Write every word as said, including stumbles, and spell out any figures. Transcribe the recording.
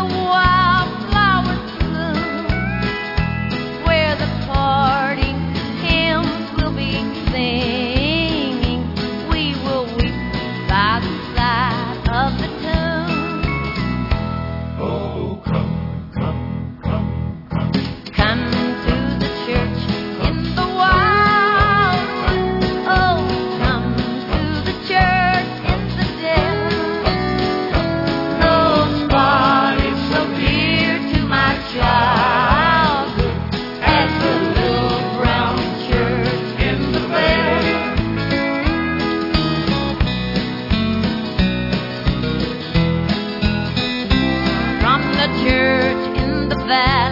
wildflowers bloom, where the parting hymns will be singing. We will weep by the side of the tomb. Oh, come, come, come, come. Come to the church in the wildwood. Oh, come to the church in the dead. Those bodies so dear to my childhood as the little brown church in the valley. From the church in the valley.